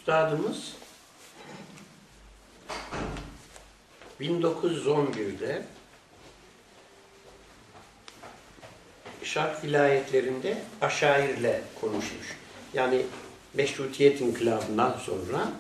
Üstadımız 1911'de Şark vilayetlerinde aşairle konuşmuş. Yani Meşrutiyet İnkılabı'ndan sonra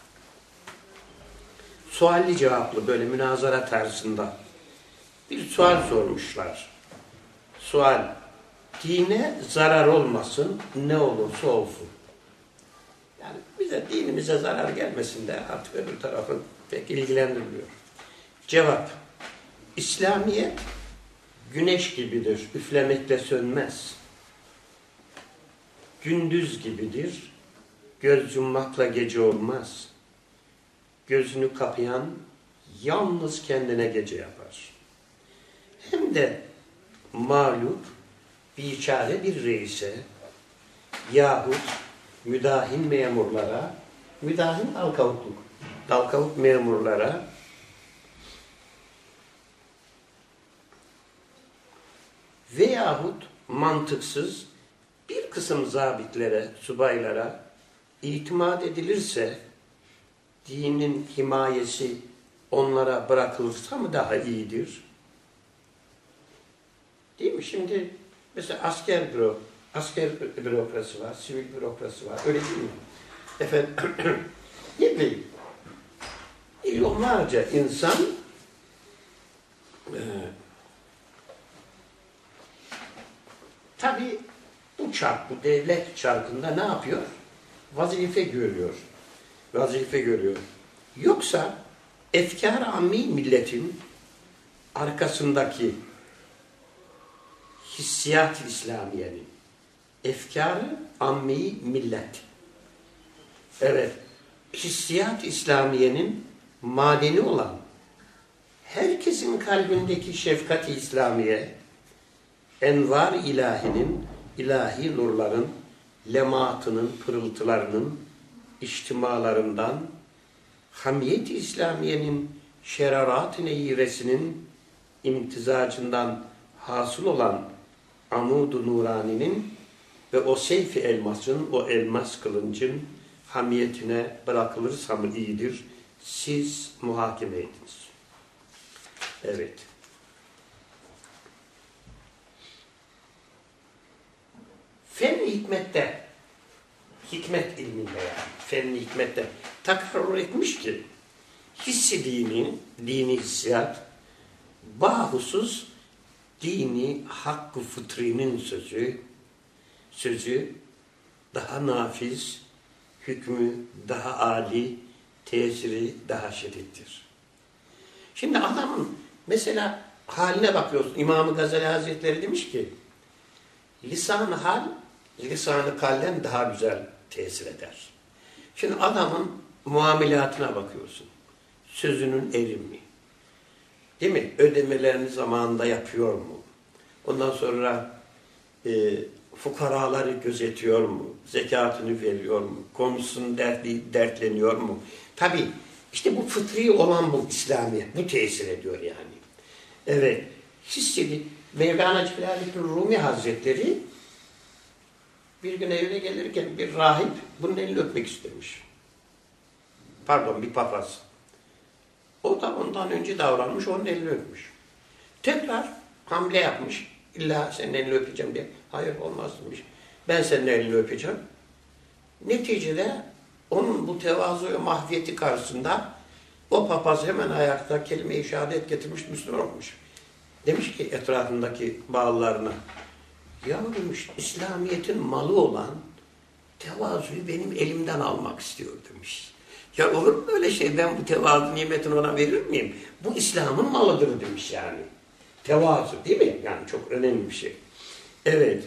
sualli cevaplı böyle münazara tarzında bir sual sormuşlar. Sual, dine zarar olmasın, ne olursa olsun. Yani bize, dinimize zarar gelmesin de artık öbür tarafın pek ilgilendirmiyor. Cevap, İslamiyet güneş gibidir, üflemekle sönmez. Gündüz gibidir, göz yummakla gece olmaz. Gözünü kapayan yalnız kendine gece yapar. Hem de mağlup, biçare bir reise yahut müdahin memurlara, müdahin dalkavukluk memurlara veyahut mantıksız bir kısım zabitlere, subaylara itimat edilirse dinin himayesi onlara bırakılırsa mı daha iyidir? Değil mi? Şimdi mesela asker bürokrasi var, sivil bürokrasi var. Öyle değil mi? Efendim, ne bileyim, milyonlarca insan tabii bu devlet çarkında ne yapıyor? Vazife görüyor. Yoksa efkar-ı ammi milletin arkasındaki hissiyat-ı İslamiye'nin efkar-ı ammi millet. Evet, hissiyat-ı İslamiye'nin madeni olan herkesin kalbindeki şefkat-i İslamiye, envar ilahinin, ilahi nurların, lemaatının, pırıltılarının, içtimalarından, hamiyet-i İslamiye'nin, şerarat-ı neyiresinin imtizacından hasıl olan amud-u nuraninin ve o seyf-i elmasın, o elmas kılıncın hamiyetine bırakılırsa mı iyidir? Siz muhakeme ediniz. Evet. Fen-i hikmette, hikmet ilminde yani, fen-i hikmette takarrur etmiş ki hissi dini hissiyat, bahusuz dini hakkı fıtrinin sözü daha nafiz, hükmü daha âli, tesiri daha şiddettir. Şimdi adamın mesela haline bakıyorsun. İmam-ı Gazali Hazretleri demiş ki lisan-ı hal, lisan-ı kalden daha güzel tesir eder. Şimdi adamın muamelatına bakıyorsun. Sözünün erimi. Değil mi? Ödemelerini zamanında yapıyor mu? Ondan sonra fukaraları gözetiyor mu? Zekatını veriyor mu? Konusunu dertleniyor mu? Tabii işte bu fıtri olan bu İslamiyet. Bu tesir ediyor yani. Evet. Hissedi. Mevlana Celaleddin Rumi Hazretleri bir gün evine gelirken bir rahip bunun elini öpmek istemiş. Pardon, bir papaz. O da ondan önce davranmış, onun elini öpmüş. Tekrar hamle yapmış. İlla senin elini öpeceğim diye. Hayır, olmaz demiş. Ben senin elini öpeceğim. Neticede onun bu tevazu ve mahfiyeti karşısında o papaz hemen ayakta kelime-i şehadet getirmiş, Müslüman olmuş. Demiş ki etrafındaki bağlılarına, ya demiş, İslamiyet'in malı olan tevazuyu benim elimden almak istiyor demiş. Ya olur mu öyle şey? Ben bu tevazu nimetini ona verir miyim? Bu İslam'ın malıdır demiş yani. Tevazu değil mi? Yani çok önemli bir şey. Evet.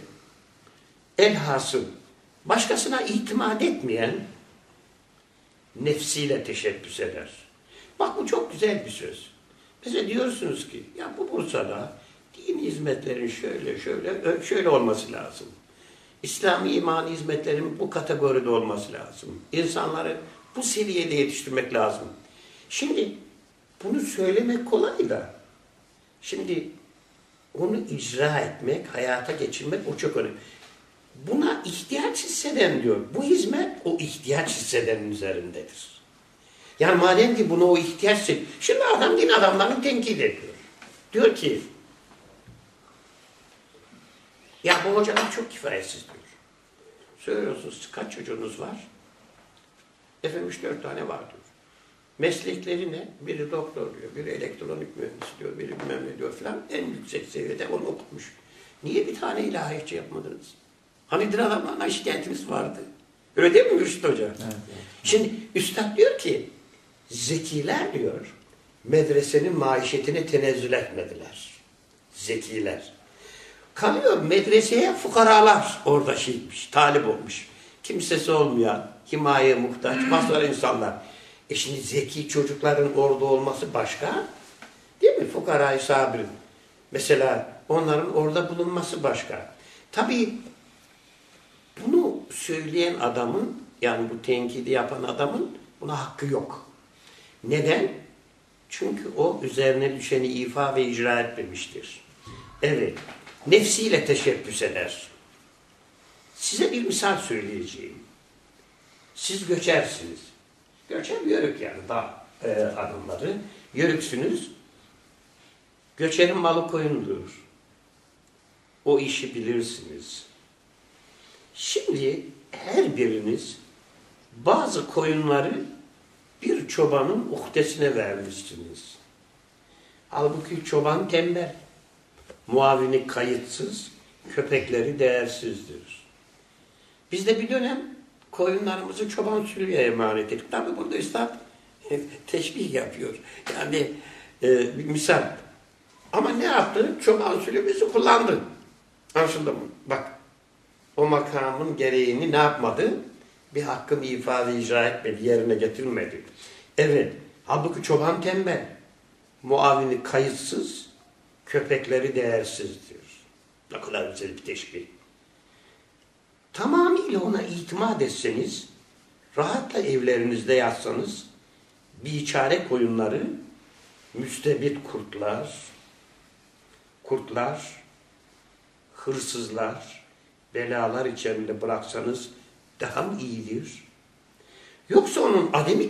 Elhasıl başkasına itimat etmeyen nefsiyle teşebbüs eder. Bak bu çok güzel bir söz. Bize diyorsunuz ki ya bu Bursa'da dini hizmetlerin şöyle olması lazım. İslami imani hizmetlerin bu kategoride olması lazım. İnsanları bu seviyede yetiştirmek lazım. Şimdi bunu söylemek kolay da şimdi onu icra etmek, hayata geçirmek o çok önemli. buna ihtiyaç hisseden diyor. Bu hizmet o ihtiyaç hissedenin üzerindedir. Yani madem ki buna o ihtiyaç hissediyor. Şimdi adam din adamlarını tenkit ediyor. Diyor ki ya bu hocalar çok kifayetsiz diyor. Söylüyorsunuz kaç çocuğunuz var? Efendim 3-4 tane var diyor. Meslekleri ne? Biri doktor diyor, biri elektronik mühendis diyor, biri bilmem ne diyor falan. En yüksek seviyede onu okutmuş. Niye bir tane ilahiyatçı yapmadınız? Hani din adamlarına şikayetiniz vardı. Öyle değil mi Mürşit Hoca? Evet, evet. Şimdi Üstad diyor ki zekiler diyor medresenin maişetine tenezzül etmediler. Zekiler. Kalıyor medreseye fukaralar orada şeymiş, talip olmuş. Kimsesi olmayan, himayeye muhtaç, mazhar insanlar. Şimdi zeki çocukların orada olması başka. Değil mi? Fukarayı sabirin. Mesela onların orada bulunması başka. Tabii bunu söyleyen adamın, yani bu tenkidi yapan adamın buna hakkı yok. Neden? Çünkü o üzerine düşeni ifa ve icra etmemiştir. Evet. Nefsiyle teşebbüs eder. Size bir misal söyleyeceğim. Siz göçersiniz. Göçer yörük yani dağ adamları. Yörüksünüz. Göçerin malı koyundur. O işi bilirsiniz. Şimdi her biriniz bazı koyunları bir çobanın uhdesine vermişsiniz. Halbuki çoban tembel. Muavini kayıtsız, köpekleri değersizdir. Biz de bir dönem koyunlarımızı çoban sürüye emanet ettik. Tabi burada Üstad teşbih yapıyor. Yani bir misal. Ama ne yaptı? Çoban sürü bizi kullandı. Anlaşıldı mı? Bak, o makamın gereğini ne yapmadı? Bir hakkın ifade icra etmedi, yerine getirmedi. Evet, halbuki çoban tembel. Muavini kayıtsız, köpekleri değersizdir. Ne kadar güzel bir teşbih. Tamamıyla ona itimat etseniz, rahatla evlerinizde yatsanız, biçare koyunları, müstebit kurtlar, hırsızlar, belalar içerisinde bıraksanız daha mı iyidir? Yoksa onun ademi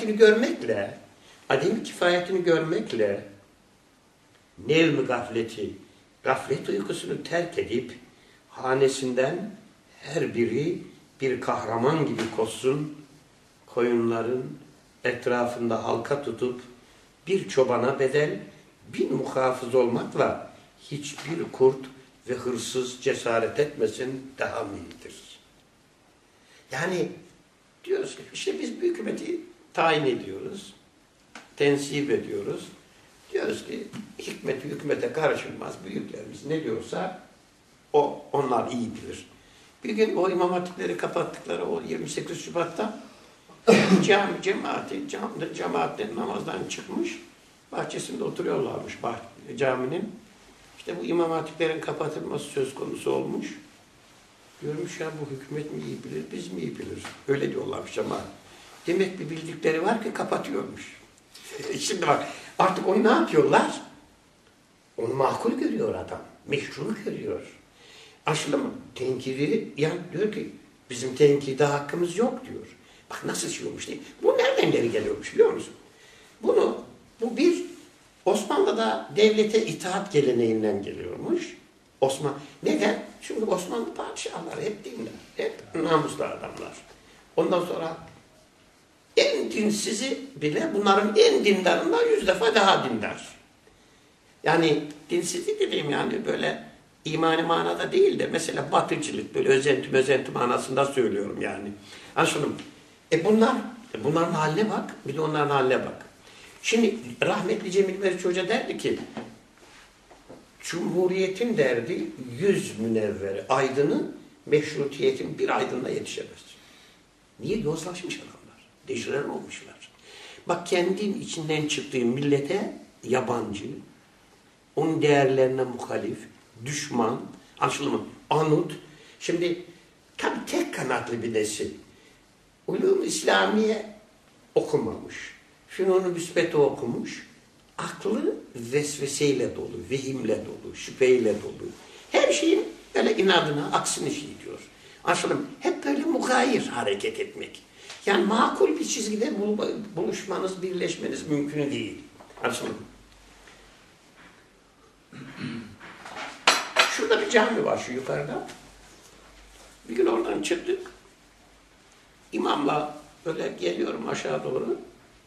kifayetini görmekle nevm-i gaflet uykusunu terk edip hanesinden her biri bir kahraman gibi koşsun, koyunların etrafında halka tutup bir çobana bedel 1000 muhafız olmakla hiçbir kurt ve hırsız cesaret etmesin daha mı iyidir? Yani diyoruz ki işte biz bir hükümeti tayin ediyoruz, tensip ediyoruz. Diyoruz ki hükümete karışılmaz, büyüklerimiz ne diyorsa onlar iyi bilir. Bir gün o imam hatipleri kapattıkları o 28 Şubat'ta cemaatten namazdan çıkmış, bahçesinde oturuyorlarmış caminin. İşte bu imam hatiplerin kapatılması söz konusu olmuş. Görmüş ya bu hükümet mi iyi bilir, biz mi iyi bilir? Öyle diyorlarmış cemaat. Demek bir bildikleri var ki kapatıyormuş. Şimdi bak artık onu ne yapıyorlar? Onu makul görüyor adam. Meşru görüyor. Aslında mı? Tenkidi yani diyor ki bizim tenkide hakkımız yok diyor. Bak nasıl şey olmuş değil. Bu nereden geri geliyormuş biliyor musun? Bu bir Osmanlı'da devlete itaat geleneğinden geliyormuş. Neden? Çünkü Osmanlı padişahları hep dindar. Hep namuslu adamlar. Ondan sonra en dinsizi bile bunların en dindarından 100 defa daha dindar. Yani dinsizlik dediğim yani böyle imani manada değil de mesela batıcılık böyle özenti manasında söylüyorum yani. Anlaşıldı mı? Bunların haline bak, bir de onların haline bak. Şimdi rahmetli Cemil Meriç Hoca derdi ki Cumhuriyetin derdi 100 münevveri aydını meşrutiyetin bir aydınla yetişemez. Niye? Yozlaşmış adamlar. Deşiren olmuşlar. Bak kendin içinden çıktığın millete yabancı, onun değerlerine muhalif, düşman, anlaşıldı mı? Anut. Şimdi tabii tek kanatlı bir nesil. Ulûm-u İslamiye okumamış. Fünun-u müsbeti okumuş. Aklı vesveseyle dolu, vehimle dolu, şüpheyle dolu. Her şeyin öyle inadına aksini şey diyor. Anlaşıldım. Hep böyle mugayir hareket etmek. Yani makul bir çizgide buluşmanız, birleşmeniz mümkün değil. Anlaşıldım. Şurada bir cami var şu yukarıda. Bir gün oradan çıktık. İmamla böyle geliyorum aşağı doğru.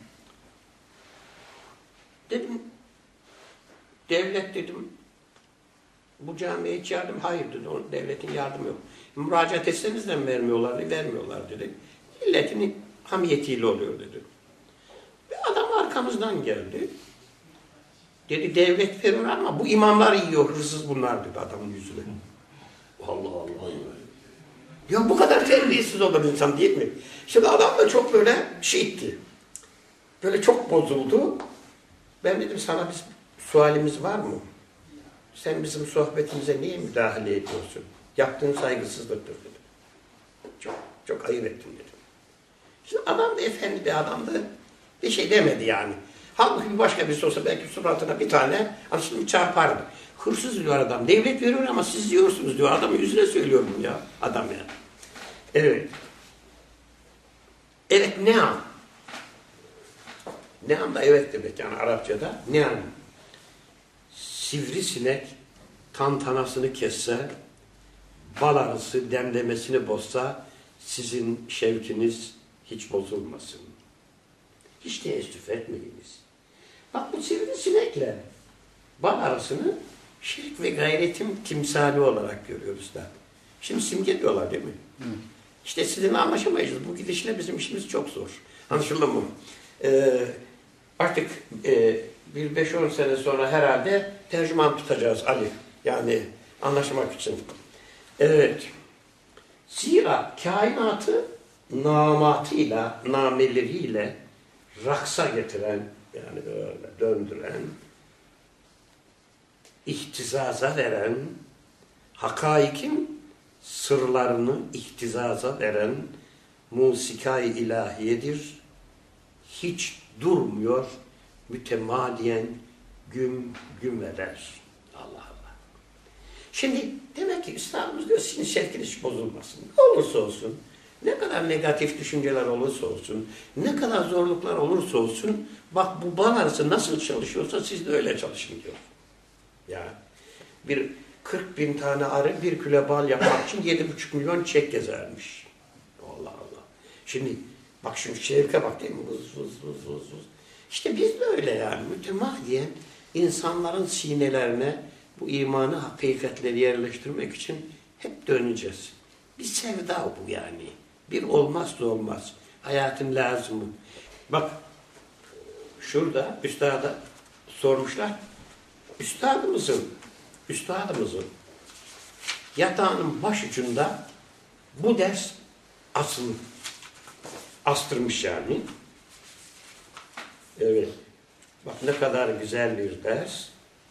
Dedim, devlet dedim, bu camiye hiç yardım, hayır dedi, devletin yardımı yok. Müracaat etseniz de mi vermiyorlar, vermiyorlar dedi. Milletin hamiyetiyle oluyor dedi. Bir adam arkamızdan geldi. Dedi devlet verir ama bu imamlar yiyor, hırsız bunlar dedi adamın yüzüne. Allah Allah. Ya bu kadar terbiyesiz olur insan değil mi? Şimdi adam da çok böyle şeydi. Böyle çok bozuldu. Ben dedim sana bir sualimiz var mı? Sen bizim sohbetimize niye müdahale ediyorsun? Yaptığın saygısızlıktır dedim. Çok ayıp ettim dedim. Şimdi adam da efendi bir adamdı. Bir şey demedi yani. Halbuki başka birisi olsa belki suratına bir tane aslında çarpardı. Hırsız diyor adam. Devlet veriyor ama siz diyorsunuz diyor. Adamın yüzüne söylüyorum ya. Adam ya. Evet. Evet neam. Neam da evet demek yani Arapçada. Neam. Sivrisinek tantanasını kesse, bal arısı demlemesini bozsa sizin şevkiniz hiç bozulmasın. Hiç teessüf etmeyiniz. Bak bu sivrisinekle bal arısını şirk ve gayretin timsali olarak görüyoruz da. Şimdi simge diyorlar değil mi? Hı. İşte sizinle anlaşamayız. Bu gidişle bizim işimiz çok zor. Anlaşıldı mı? Artık bir 5-10 sene sonra herhalde tercüman tutacağız Ali. Yani anlaşmak için. Evet. Zira kainatı namatıyla, nameleriyle raksa getiren, yani böyle döndüren, ihtizaza veren, hakaikin sırlarını ihtizaza veren musika-i ilahiyedir. Hiç durmuyor, mütemadiyen güm güm eder. Allah Allah. Şimdi demek ki Üstadımız diyor sizin şevkiniz bozulmasın. Ne olursa olsun, ne kadar negatif düşünceler olursa olsun, ne kadar zorluklar olursa olsun, bak bu bal arısı nasıl çalışıyorsa siz de öyle çalışın diyor. Ya bir 40.000 tane arı 1 kilo bal yapmak için 7,5 milyon çek gezermiş. Allah Allah. Şimdi bak şu şevke bak değil mi? Vız. İşte biz de öyle yani. Mütemadiyen insanların sinelerine bu imanı, hakikatleri yerleştirmek için hep döneceğiz. Bir sevda bu yani. Bir olmazsa olmaz. Hayatın lazımı. Bak şurada üstada sormuşlar. Üstadımızın yatağının başucunda bu ders astırmış yani. Evet. Bak ne kadar güzel bir ders.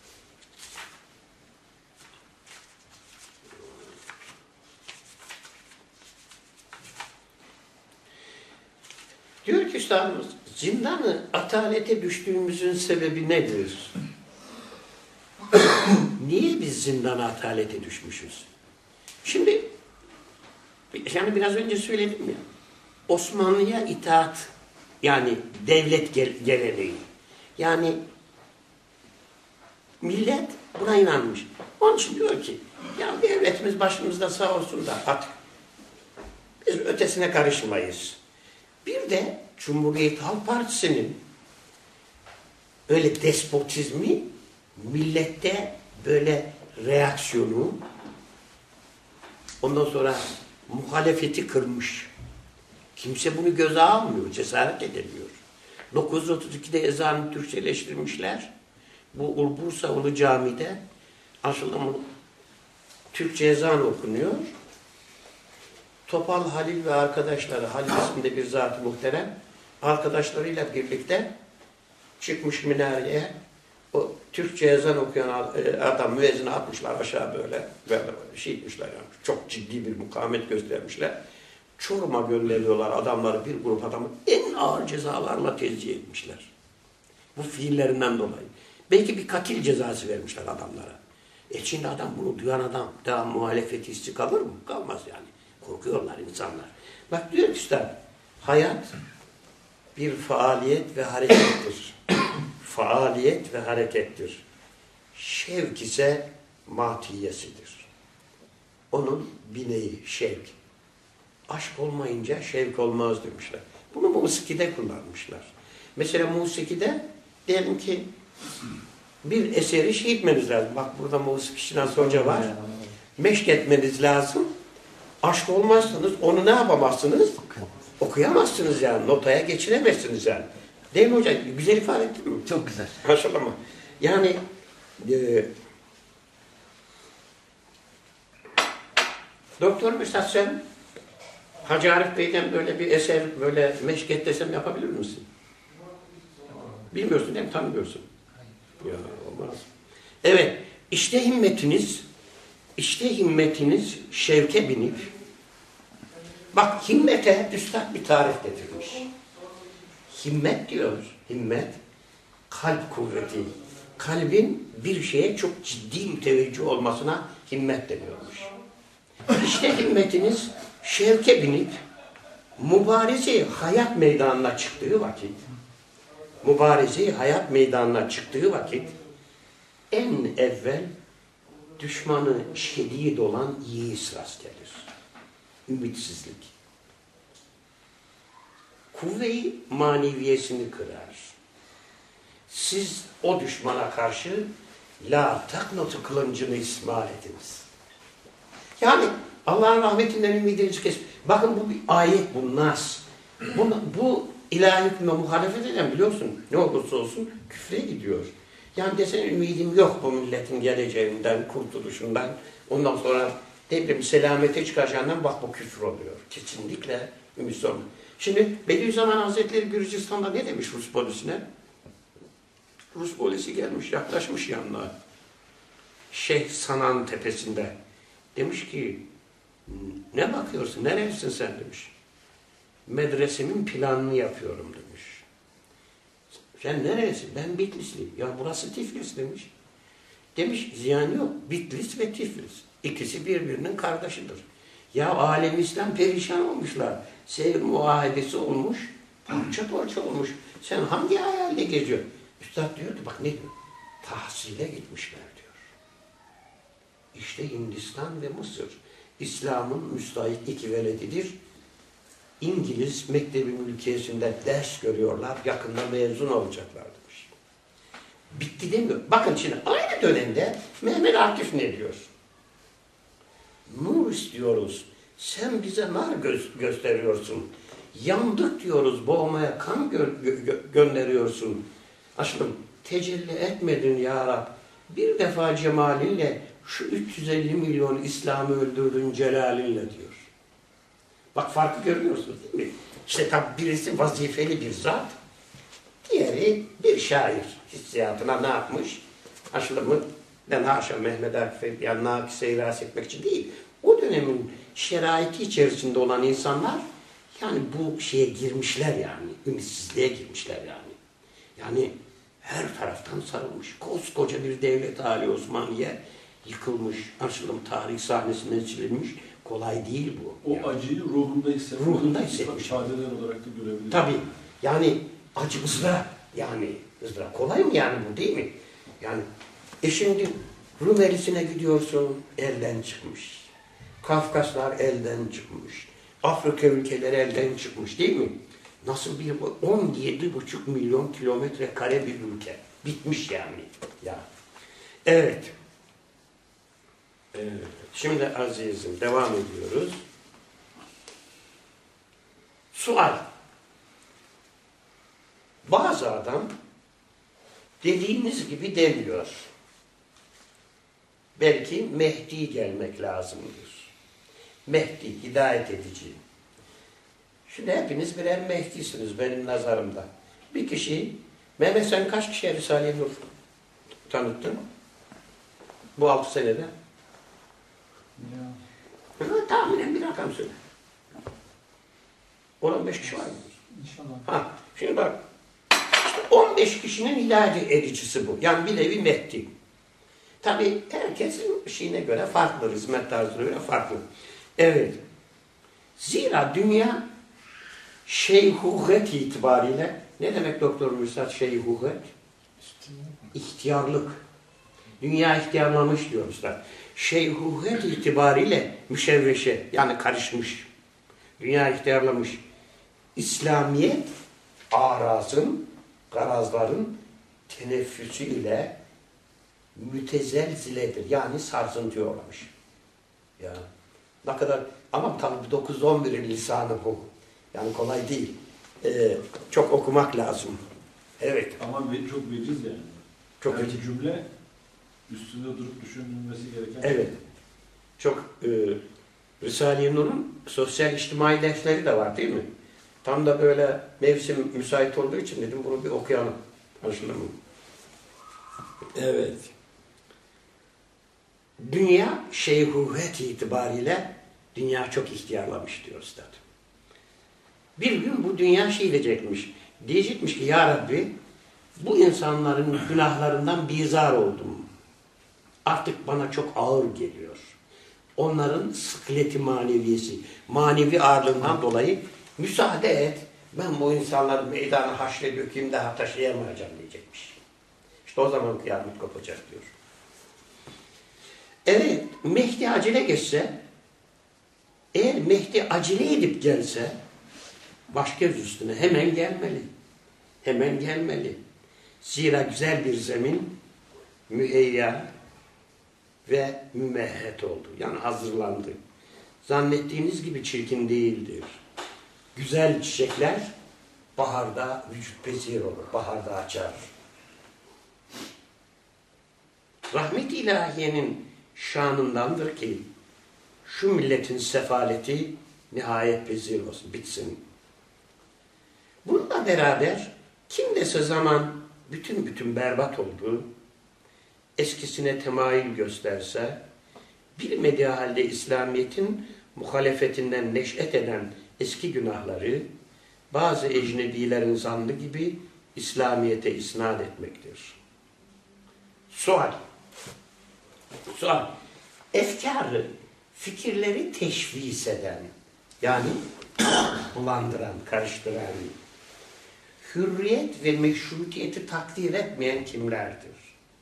Diyor ki üstadımız, zindanı atalete düştüğümüzün sebebi nedir? Niye biz zindana atalete düşmüşüz? Şimdi, yani biraz önce söyledim ya, Osmanlı'ya itaat, yani devlet geleneği, yani millet buna inanmış. Onun için diyor ki, ya devletimiz başımızda sağ olsun da artık biz ötesine karışmayız. Bir de Cumhuriyet Halk Partisi'nin öyle despotizmi, millette böyle reaksiyonu, ondan sonra muhalefeti kırmış. Kimse bunu göze almıyor, cesaret edemiyor. 932'de ezanı Türkçeleştirmişler. Bu Bursa Ulu Cami'de aslında Türkçe ezan okunuyor. Topal Halil ve arkadaşları, Halil isminde bir zat-ı muhterem, arkadaşlarıyla birlikte çıkmış minareye, o Türkçe ezan okuyan adam müezzini atmışlar aşağı böyle bir şey etmişler yani. Çok ciddi bir mukavemet göstermişler. Çorum'a gönderiyorlar adamları, bir grup adamı en ağır cezalarla tezciye etmişler. Bu fiillerinden dolayı. Belki bir katil cezası vermişler adamlara. Şimdi adam bunu duyan adam daha muhalefet hissi kalır mı? Kalmaz yani. Korkuyorlar insanlar. Bak diyor ki üstad, hayat bir faaliyet ve harekettir. Faaliyet ve harekettir. Şevk ise matiyesidir. Onun bineği şevk. Aşk olmayınca şevk olmaz demişler. Bunu musikide kullanmışlar. Mesela musikide diyelim ki bir eseri şey etmeniz lazım. Bak burada musiki şinası hoca var. Meşk etmeniz lazım. Aşk olmazsanız onu ne yapamazsınız? Okuyamazsınız yani. Notaya geçiremezsiniz yani. Değil mi hocam? Güzel ifade ettin mi? Çok güzel. Maşallah. Yani Doktor Müstat sen Hacı Arif Bey'den böyle bir eser böyle meşk et desem yapabilir misin? Bilmiyorsun değil mi? Tanımıyorsun. Ya olmaz. Evet. İşte himmetiniz şevke binip bak himmete üstad bir tarif getirmiş. Himmet diyor. Himmet kalp kuvveti. Kalbin bir şeye çok ciddi müteveccih olmasına himmet deniyormuş. İşte himmetiniz şevke binip mübareze hayat meydanına çıktığı vakit en evvel düşmanı şedid olan yeis rast gelir. Ümitsizlik. Kuvve-i maneviyesini kırar. Siz o düşmana karşı la taknotu kılıncını ismal ediniz. Yani Allah'ın rahmetinden ümidinizi kes. Bakın bu bir ayet, bu nas. Bu ilahi hükme muhalefet eden biliyorsun ne olursa olsun küfre gidiyor. Yani desen ümidim yok bu milletin geleceğinden, kurtuluşundan. Ondan sonra selamete çıkacağından bak bu küfür oluyor. Kesinlikle ümit olma. Şimdi Bediüzzaman Hazretleri Gürcistan'da ne demiş Rus polisine? Rus polisi gelmiş, yaklaşmış yanına. Şeyh Sanan tepesinde. Demiş ki, ne bakıyorsun, nerelisin sen demiş. Medresemin planını yapıyorum demiş. Sen nerelisin? Ben Bitlisliyim. Ya burası Tiflis demiş. Demiş, ziyan yok. Bitlis ve Tiflis. İkisi birbirinin kardeşidir. Ya alem İslam perişan olmuşlar. Sevr muahedesi olmuş, parça parça olmuş. Sen hangi hayalde geziyorsun? Üstad diyordu, bak ne diyor? Tahsile gitmişler diyor. İşte Hindistan ve Mısır, İslam'ın müstahit iki veledidir. İngiliz Mektebi Mülkiyesi'nde ders görüyorlar, yakında mezun olacaklar demiş. Bitti demiyor. Bakın şimdi aynı dönemde Mehmet Akif ne diyor? Nur istiyoruz. Sen bize nar gösteriyorsun. Yandık diyoruz, boğmaya kan gönderiyorsun. Aşkım, tecelli etmedin ya Rab. Bir defa cemalinle şu 350 milyon İslam'ı öldürdün celalinle diyor. Bak farkı görüyorsunuz değil mi? İşte tabi birisi vazifeli bir zat, diğeri bir şair hissiyatına ne yapmış? Aşkım, ben haşa Mehmet Akif'e yani nakise ihras etmek için değil. O dönemin şeraiti içerisinde olan insanlar yani bu şeye girmişler yani. Ümitsizliğe girmişler yani. Yani her taraftan sarılmış. Koskoca bir devlet hali Osmaniye yıkılmış. Aşılım tarih sahnesinden silinmiş. Kolay değil bu. O yani. acıyı ruhunda hissetmiş. Ruhunda hissetmiş. İfadeler olarak da görebiliriz. Tabii. Yani acı ızra. Yani ızra. Kolay mı yani bu değil mi? Yani şimdi Rumelisine gidiyorsun elden çıkmış. Kafkaslar elden çıkmış. Afrika ülkeleri elden çıkmış değil mi? Nasıl bir 17,5 milyon kilometre kare bir ülke. Bitmiş yani. Ya. Evet. Şimdi azizim devam ediyoruz. Sual. Bazı adam dediğiniz gibi demiyor. Belki Mehdi gelmek lazımdır. Mehdi, hidayet edici. Şimdi hepiniz birer Mehdi'siniz benim nazarımda. Bir kişi, Mehmet sen kaç kişiye Risale-i Nur tanıttın? Bu 6 senede. Ya. Tahminen bir rakam söyle. 15 kişi var mı? İnşallah. Şimdi bak, işte 15 kişinin hidayet edicisi bu. Yani bir nevi Mehdi. Tabii herkesin şeyine göre farklı, hizmet tarzına göre farklı. Evet. Zira dünya şeyhuhet itibariyle, ne demek Doktor Mürsat şeyhuhet? İhtiyarlık. Dünya ihtiyarlamış diyor Üstad. Şeyhuhet itibariyle müşevveşe, yani karışmış. Dünya ihtiyarlamış. İslamiyet, garazların teneffüsüyle mütezelziledir. Yani sarsıntıya uğramış. Ya ne kadar, ama tabii 9-11'in lisanı bu. Yani kolay değil. Çok okumak lazım. Evet. Ama çok veciz yani. Çok yani veciz. Cümle üstünde durup düşünülmesi gereken. Evet. Çok Risale-i Nur'un sosyal içtimai dersleri de var değil mi? Tam da böyle mevsim müsait olduğu için dedim bunu bir okuyalım. Anlaşılır mı? Evet. Dünya şeyhuhet itibariyle dünya çok ihtiyarlamış diyor Üstad. Bir gün bu dünya şey diyecekmiş. Diyecekmiş ki ya Rabbi bu insanların günahlarından bizar oldum. Artık bana çok ağır geliyor. Onların sıkleti maneviyesi, manevi ağırlığından dolayı müsaade et. Ben bu insanları meydana haşre dökeyim, daha taşıyamayacağım diyecekmiş. İşte o zaman kıyamet kopacak diyor. Evet, Mehdi acele geçse, eğer Mehdi acele edip gelse, baş göz üstüne hemen gelmeli. Hemen gelmeli. Zira güzel bir zemin müheyya ve mümehhet oldu. Yani hazırlandı. Zannettiğiniz gibi çirkin değildir. Güzel çiçekler baharda vücut bezir olur. Baharda açar. Rahmet-i ilahiyenin şanındandır ki şu milletin sefaleti nihayet bezir olsun, bitsin. Bununla beraber kim dese zaman bütün berbat oldu, eskisine temayül gösterse, bilmediği halde İslamiyet'in muhalefetinden neş'et eden eski günahları, bazı ecnebilerin zannı gibi İslamiyet'e isnat etmektir. Sual. Efkarı, fikirleri teşvis eden, yani bulandıran, karıştıran, hürriyet ve meşrutiyeti takdir etmeyen kimlerdir?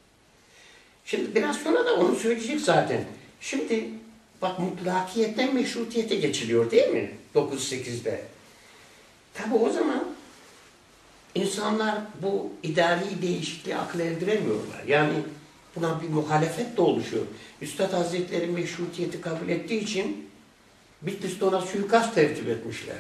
Şimdi biraz sonra da onu söyleyecek zaten. Şimdi bak mutlakiyetten meşrutiyete geçiliyor değil mi? 9-8'de. Tabi o zaman insanlar bu idari değişikliği akıl erdiremiyorlar. Yani buna bir muhalefet de oluşuyor. Üstad Hazretleri meşrutiyeti kabul ettiği için Bitlis'te ona suikast tertip etmişler.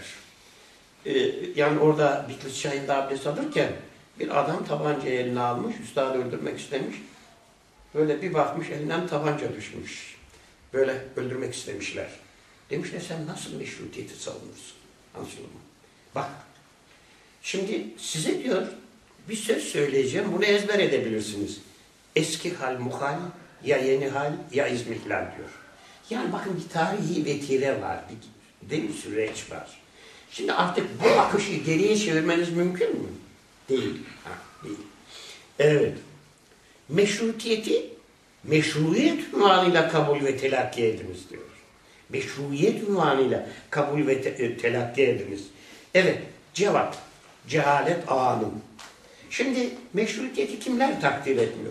Yani orada Bitlis Çayı'nda abdest alırken bir adam tabancayı eline almış, üstadı öldürmek istemiş. Böyle bir bakmış elinden tabanca düşmüş. Böyle öldürmek istemişler. Demişler sen nasıl meşrutiyeti savunursun? Anlaşıldı mı? Bak, şimdi size diyor bir söz söyleyeceğim, bunu ezber edebilirsiniz. Eski hal muhal, ya yeni hal, ya izmihlal diyor. Yani bakın bir tarihi vetire var, bir süreç var. Şimdi artık bu akışı geriye çevirmeniz mümkün mü? Değil. Değil. Evet. Meşrutiyeti meşruiyet ünvanıyla kabul ve telakki ediniz diyor. Meşruiyet ünvanıyla kabul ve telakki ediniz. Evet. Cevap. Cehalet anın. Şimdi meşrutiyeti kimler takdir etmiyor?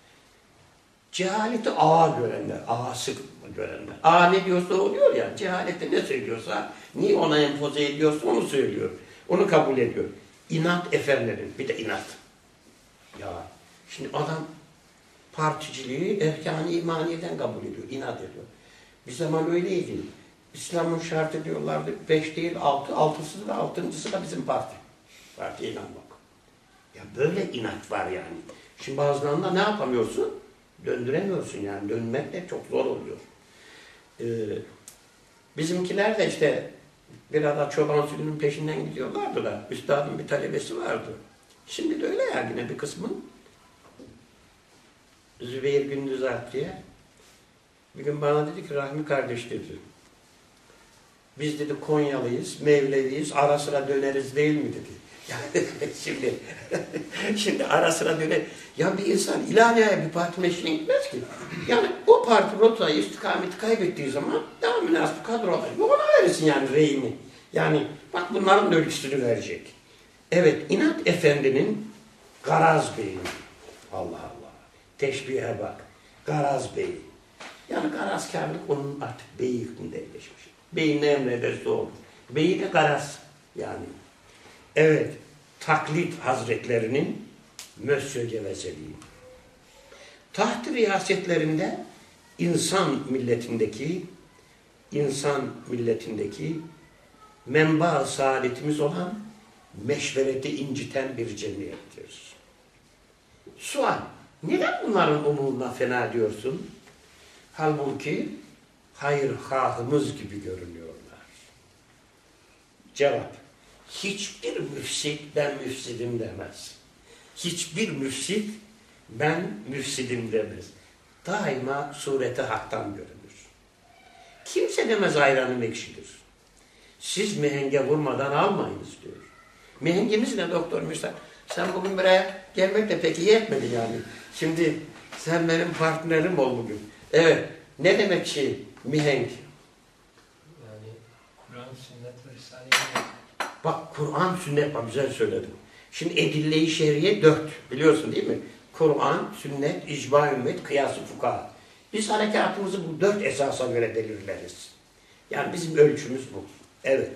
Cehaleti ağa görenler, ağası görenler. Ağa ne diyorsa oluyor ya, cehalette ne söylüyorsa, niye ona empoze ediyorsa onu söylüyor. Onu kabul ediyor. İnat efendilerin, bir de inat. Ya, şimdi adam particiliği erkan-ı imaniyeden kabul ediyor, inat ediyor. Bir zaman öyleydi. İslam'ın şartı diyorlardı, 5 değil 6, 6'sı da 6.'sı da bizim parti. Partiye inanmak. Ya böyle inat var yani. Şimdi bazılarında ne yapamıyorsun? Döndüremiyorsun yani. Dönmek de çok zor oluyor. Bizimkiler de işte bir ara çoban sülünün peşinden gidiyorlardı da üstadın bir talebesi vardı. Şimdi de öyle ya yine bir kısmı. Zübeyir Gündüzalp diye. Bir gün bana dedi ki Rahmi kardeş dedi. Biz dedi Konyalıyız, Mevleviyiz, ara sıra döneriz değil mi dedi. Yani şimdi ara sıra döner. Ya bir insan ilahiyeye bir parti meşrine gitmez ki. Yani o o parti rotayı, istikameti kaybettiği zaman daha münasip kadrolar. Ona verirsin yani reyini. Yani bak bunların ölçüsünü verecek. Evet, İnat Efendi'nin Garaz Bey'i. Allah Allah. Teşbihe bak. Garaz Bey'i. Yani garazkarlık onun artık beyi hükmünde yerleşmiş. Beyi ne emrederse olur. Beyi de garaz yani. Evet, taklit hazretlerinin Mösyö Gevezeliği. Taht-ı riyasetlerinde insan milletindeki menba-ı saadetimiz olan meşvereti inciten bir cemiyettir. Sual, neden bunların umuruna fena diyorsun? Halbuki hayırhahımız gibi görünüyorlar. Cevap, hiçbir müfsit ben müfsidim demez. Hiçbir müfsit ben müfsidim demez. Daima sureti haktan görünür. Kimse demez ayranım ekşidir. Siz mihenge vurmadan almayınız diyor. Mihengimiz ne doktor Mürsel? Sen bugün buraya gelmek de pek iyi etmedin yani. Şimdi sen benim partnerim ol bugün. Evet. Ne demek ki mihenk? Yani Kur'an, sünnet ve Risale-i Bak Kur'an, sünnet, bak güzel söyledim. Şimdi edille-i şer'iye 4. Biliyorsun değil mi? Kur'an, sünnet, icma ümmet, kıyas-ı fukaha. Biz harekatımızı bu 4 esasa göre belirleriz. Yani bizim ölçümüz bu. Evet.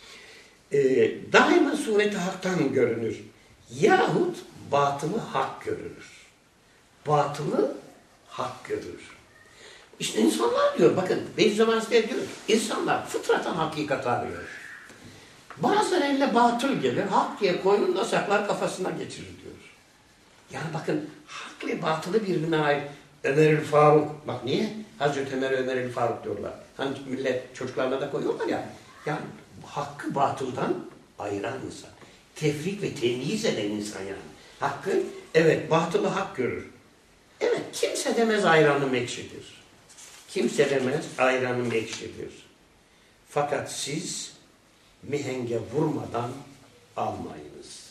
Daima sureti haktan görünür. Yahut batılı hak görünür. Batılı hak görür. İşte insanlar diyor, bakın Beyzaman diyor, insanlar fıtratan hakikati arıyor. Bazen eline batıl gelir, hak diye koynunda saklar, kafasına geçirir diyor. Yani bakın, hak ile batılı birbirine ait. Ömer-ül Faruk, bak niye? Hazreti Ömer-ül Faruk diyorlar. Hani millet çocuklarına da koyuyorlar ya. Yani hakkı batıldan ayıran insan. Tefrik ve temyiz eden insan yani. Hakkı, evet batılı hak görür. Evet, kimse demez ayranım ekşidir. Kimse demez ayranım ekşidir. Fakat siz mihenge vurmadan almayınız.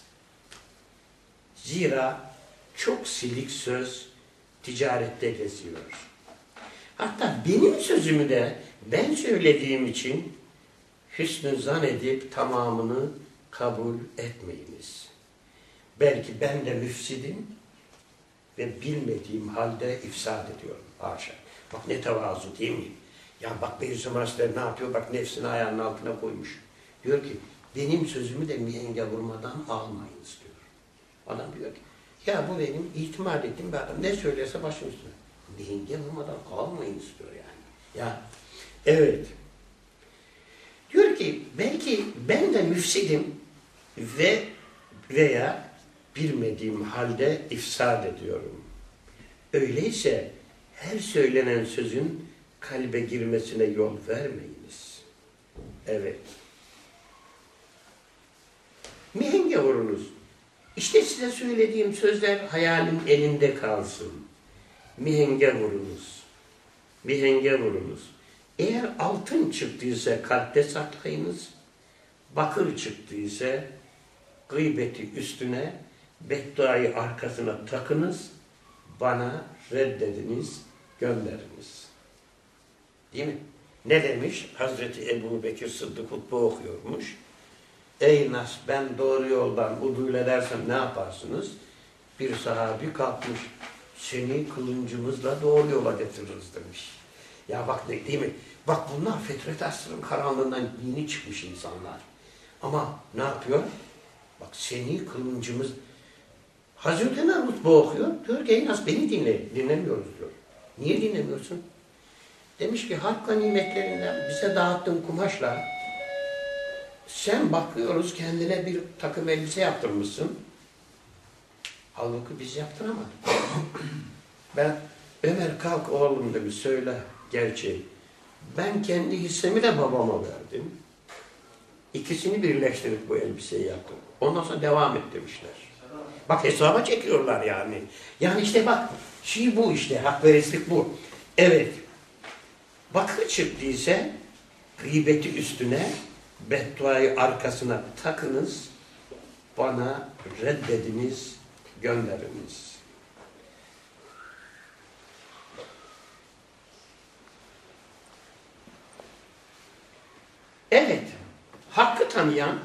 Zira çok silik söz ticarette geziyor. Hatta benim sözümü de ben söylediğim için hüsnü zan edip tamamını kabul etmeyiniz. Belki ben de müfsidim ve bilmediğim halde ifsad ediyorum. Haşa. Bak ne tevazu değil mi? Ya bak Beyazıt Master ne yapıyor? Bak nefsini ayağının altına koymuş. Diyor ki benim sözümü de mihenge vurmadan almayınız diyor. Adam diyor ki ya bu benim itimat ettiğim bir adam. Ne söylerse başım üstüne. Mihenge vurmadan almayınız diyor yani. Ya evet. Diyor ki belki ben de müfsidim veya bilmediğim halde ifsad ediyorum. Öyleyse her söylenen sözün kalbe girmesine yol vermeyiniz. Evet. Mihenge vurunuz. İşte size söylediğim sözler hayalin elinde kalsın. Mihenge vurunuz. Mihenge vurunuz. Eğer altın çıktıysa kalpte saklayınız. Bakır çıktıysa gıybeti üstüne, bedduayı arkasına takınız. Bana reddediniz, gönderiniz. Değil mi? Ne demiş? Hazreti Ebu Bekir Sıddık hutbe okuyormuş. Ey nas, ben doğru yoldan udul edersem ne yaparsınız? Bir sahabi kalkmış. Seni kılıncımızla doğru yola getiririz demiş. Ya bak değil mi? Bak bunlar fetret asrının karanlığından yeni çıkmış insanlar. Ama ne yapıyor? Bak seni kılıncımız... Hazreti Ömer hutbe okuyor. Diyor ki ey nas beni dinle. Dinlemiyoruz diyor. Niye dinlemiyorsun? Demiş ki halk ganimetlerinden bize dağıttığın kumaşla sen bakıyoruz kendine bir takım elbise yaptırmışsın. Halbuki biz yaptıramadık. Ben Ömer kalk oğlum demiş söyle gerçeği. Ben kendi hissemi de babama verdim. İkisini birleştirip bu elbiseyi yaptım. Ondan sonra devam et demişler. Bak hesaba çekiyorlar yani. Yani işte bak şey bu işte hakperestlik bu. Evet. Bakır çıktıysa gıybeti üstüne bedduayı arkasına takınız. Bana reddediniz, gönderiniz. tanıyan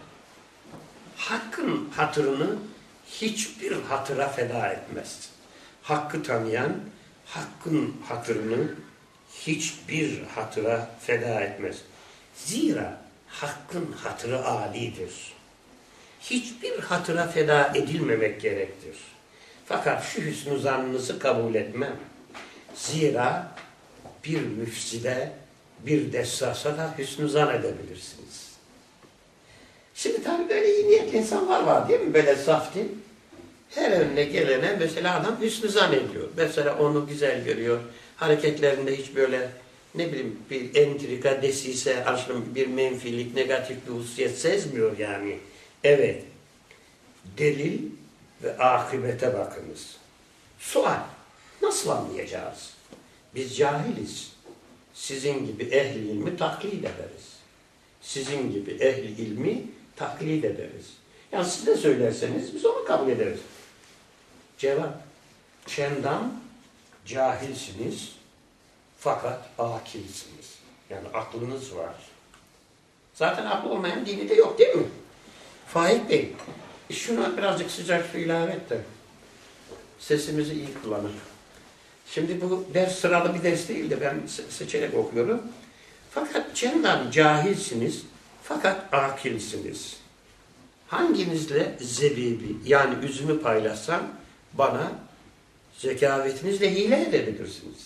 hakkın hatırını hiçbir hatıra feda etmez. Hakkı tanıyan hakkın hatırını hiçbir hatıra feda etmez. Zira hakkın hatırı âlidir. Hiçbir hatıra feda edilmemek gerektir. Fakat şu hüsnü zannınızı kabul etmem. Zira bir müfside, bir dessasa da hüsnü zan edebilirsiniz. Şimdi tabii böyle iyi niyetli insanlar var değil mi? Böyle safti. Her önüne gelene mesela adam hüsnü zan ediyor. Mesela onu güzel görüyor. Hareketlerinde hiç böyle ne bileyim bir entrika, desise, bir menfilik, negatif bir hususiyet sezmiyor yani. Evet. Delil ve akıbete bakınız. Sual. Nasıl anlayacağız? Biz cahiliz. Sizin gibi ehli ilmi taklit ederiz. Sizin gibi ehli ilmi taklit ederiz. Yani siz de söylerseniz biz onu kabul ederiz. Cevap. Çendam cahilsiniz fakat akilsiniz. Yani aklınız var. Zaten aklı olmayan dini de yok değil mi? Faik Bey, şunu birazcık sıcak su ilave et de sesimizi iyi kullanır. Şimdi bu ders sıralı bir ders değil de ben seçerek okuyorum. Fakat çendam cahilsiniz fakat akilsiniz. Hanginizle zebibi yani üzümü paylaşsam bana zekavetinizle hile edebilirsiniz.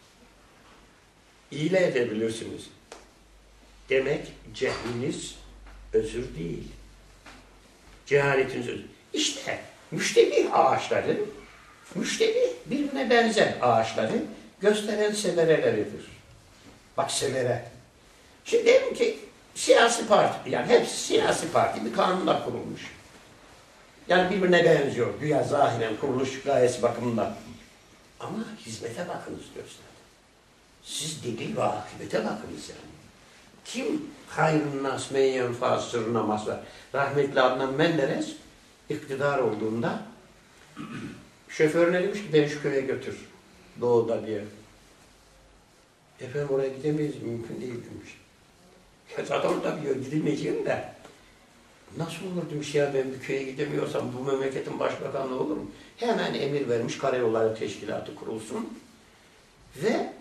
Hile edebilirsiniz. Demek cehliniz özür değil. Cehaletiniz özür. İşte müştebih ağaçların, müştebih birbirine benzer ağaçların gösteren semereleridir. Bak semere. Şimdi diyelim ki siyasi parti, yani hepsi siyasi parti bir kanunla kurulmuş. Yani birbirine benziyor. Güya zahiren kuruluş gayesi bakımından. Ama hizmete bakınız göster. Siz delil ve akıbete bakınız yani. Kim hayrun nas meyyen fasırına maslar? Rahmetli Adnan Menderes iktidar olduğunda şoförüne demiş ki beni şu köye götür. Doğuda bir yer. Efendim oraya gidemeyiz, mümkün değil demiş. Ya zaten onu da biliyor, gidemeyeceğim de. Nasıl olur demiş ya ben bir köye gidemiyorsam bu memleketin başbakanlığı olur mu? Hemen emir vermiş Karayolları Teşkilatı kurulsun. Ve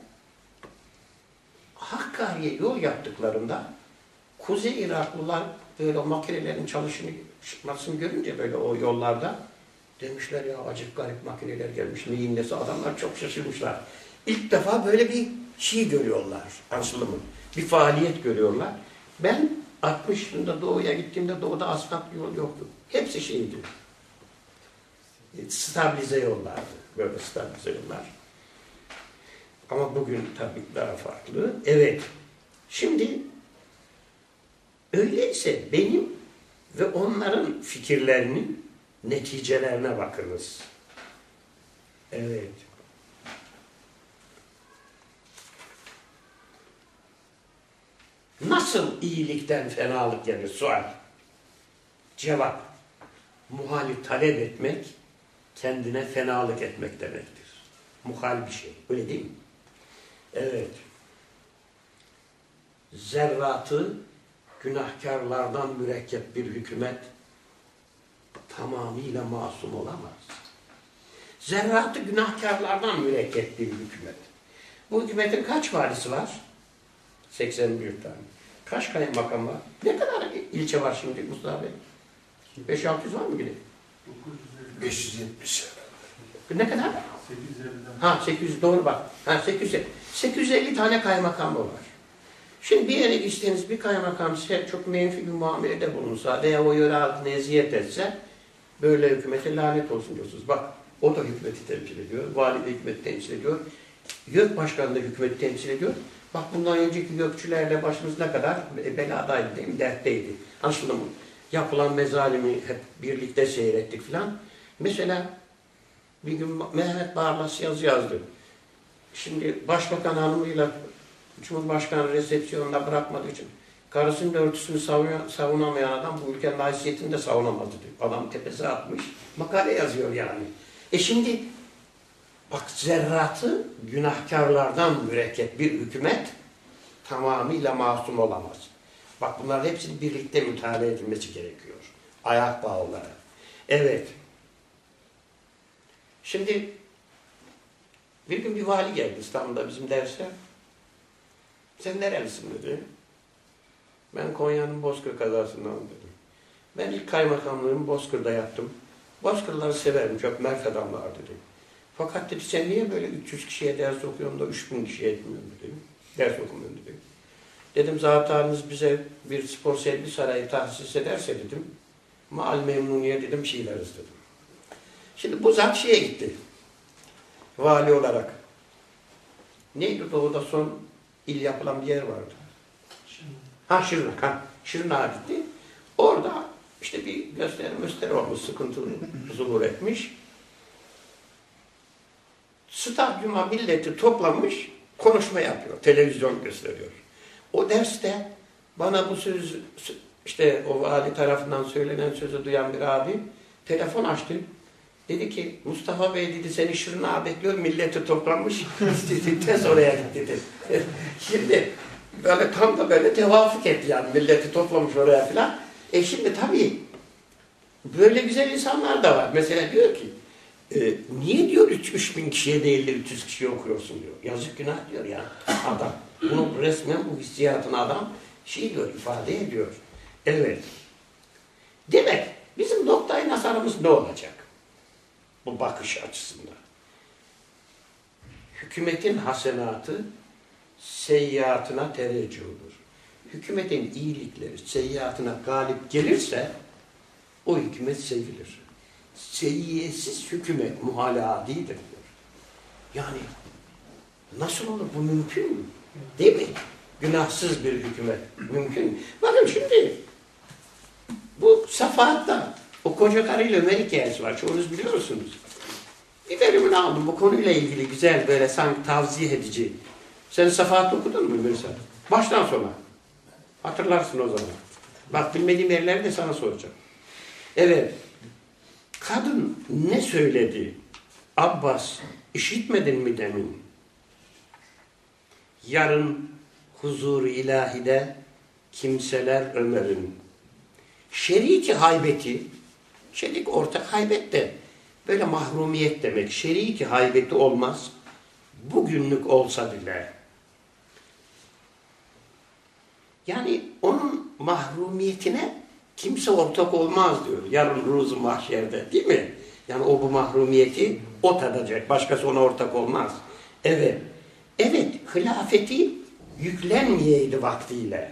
Hakkari'ye yol yaptıklarında Kuzey Iraklılar böyle o makinelerin çalışmasını görünce böyle o yollarda demişler ya acık garip makineler gelmiş. Neyin nesi adamlar çok şaşırmışlar. İlk defa böyle bir şey görüyorlar. Anlaşıldı mı? Bir faaliyet görüyorlar. Ben 60 yılında doğuya gittiğimde doğuda asfalt yol yoktu. Hepsi şeydi. Stabilize yollardı. Böyle stabilize yollar. Ama bugün tabii daha farklı. Evet. Şimdi öyleyse benim ve onların fikirlerinin neticelerine bakınız. Evet. Nasıl iyilikten fenalık gelir? Sual. Cevap. Muhali talep etmek, kendine fenalık etmek demektir. Muhal bir şey. Öyle değil mi? Evet. Zerratı günahkarlardan mürekkep bir hükümet tamamıyla masum olamaz. Zerratı günahkarlardan mürekkep bir hükümet. Bu hükümetin kaç valisi var? 81 tane. Kaç kaymakam var? Ne kadar ilçe var şimdi Mustafa Bey? 5-600 var mı bile? 570. Ne kadar? 850'den. Ha 800 doğru bak. Ha 850 tane kaymakam var. Şimdi bir yere gitseniz bir kaymakam size çok menfi bir muamelede bulunsa veya o yöre halkına eziyet etse böyle hükümete lanet olsun diyorsunuz. Bak o da hükümeti temsil ediyor. Vali de hükümeti temsil ediyor. YÖK Başkanı da hükümeti temsil ediyor. Bak bundan önceki YÖKçülerle başımız ne kadar beladaydı değil mi? Dertteydi. Anlaşıldı mı? Yapılan mezalimi hep birlikte seyrettik filan. Mesela bir gün Mehmet Barlas yazı yazdı. Şimdi Başbakan hanımıyla Cumhurbaşkanı resepsiyonunda bırakmadığı için karısının örtüsünü savunamayan adam bu ülkenin haysiyetini de savunamazdı diyor. Adam tepesi atmış. Makale yazıyor yani. Şimdi bak zerratı günahkarlardan mürekkep bir hükümet tamamıyla masum olamaz. Bak bunların hepsinin birlikte müteala edilmesi gerekiyor. Ayak bağı olarak. Evet. Şimdi bir gün bir vali geldi İstanbul'da bizim derse. Sen nerelisin dedi. Ben Konya'nın Bozkır kazasından dedim. Ben ilk kaymakamlığımı Bozkır'da yaptım. Bozkırları severim, çok mert adamlar dedi. Fakat dedi sen niye böyle 300 kişiye ders okuyorsun da 3000 kişiye etmiyorsun dedi. Ders okumuyorsun dedi. Dedim zaten bize bir spor sergi sarayı tahsis ederse dedim. Maal memnuniye dedim şey veririz dedim. Şimdi bu zat şeye gitti. Vali olarak. Neydi doğuda son il yapılan bir yer vardı. Şırnak. Şırnak'a gitti. Orada işte bir gösteri olmuş, sıkıntılı zuhur etmiş. Stadyuma milleti toplamış, konuşma yapıyor, televizyon gösteriyor. O derste bana bu söz, işte o vali tarafından söylenen sözü duyan bir abi telefon açtı. Dedi ki Mustafa Bey dedi seni Şırnak'a bekliyor, milleti toplamış, tez oraya git dedi. Şimdi böyle tam da böyle tevafuk etti yani milleti toplamış oraya filan. Şimdi tabii böyle güzel insanlar da var. Mesela diyor ki niye diyor 3000 kişiye değil de 300 kişiye okuyorsun diyor. Yazık günah diyor ya adam. Bunu resmen bu hissiyatını adam diyor, ifade ediyor. Evet. Demek bizim noktayı nazarımız ne olacak? Bu bakış açısından. Hükümetin hasenatı seyyiatına teveccüh olur. Hükümetin iyilikleri seyyiatına galip gelirse o hükümet sevilir. Seyyiyetsiz hükümet muhaladidir diyor. Yani nasıl olur bu mümkün mü? Değil mi? Günahsız bir hükümet mümkün mü? Bakın şimdi bu Safahat'ta o koca karıyla Ömer hikayesi var. Çoğunuz biliyorsunuz. Bir bölümünü aldım. Bu konuyla ilgili güzel böyle sanki tavsiye edici. Sen Safahat okudun mu mesela? Baştan sona. Hatırlarsın o zaman. Bak bilmediğim yerleri de sana soracağım. Evet. Kadın ne söyledi? Abbas işitmedin mi demin? Yarın huzur-u ilahide kimseler Ömer'in. Şeriki haybeti, şerik ortak haybet de böyle mahrumiyet demek. Şeriki haybeti olmaz. Bugünlük olsa bile. Yani onun mahrumiyetine kimse ortak olmaz diyor. Yarın ruzu mahşerde değil mi? Yani o bu mahrumiyeti o tadacak. Başkası ona ortak olmaz. Evet. Evet. Hilafeti yüklenmeyeydi vaktiyle.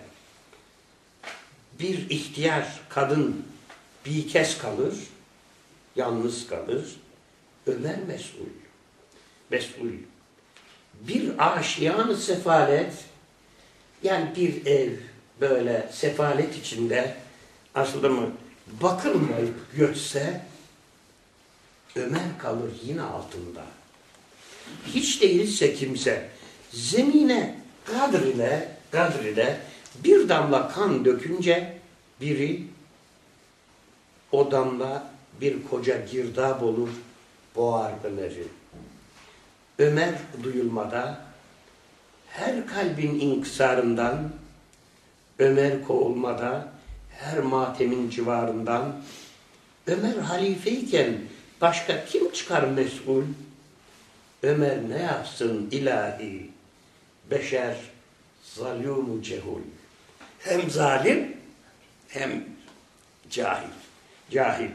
Bir ihtiyar kadın bir kez kalır. Yalnız kalır. Ömer mesul. Mesul. Bir aşiyan-ı sefalet yani bir ev böyle sefalet içinde aslında mı bakılmayıp göçse Ömer kalır yine altında. Hiç değilse kimse zemine kadr ile bir damla kan dökünce biri o damla bir koca girdap olur boğar Ömer'i. Ömer duyulmada her kalbin inkısarından Ömer kovulmada her matemin civarından Ömer halifeyken başka kim çıkar mesul? Ömer ne yapsın ilahi? Beşer zalim cehul. Hem zalim hem cahil. Cahil.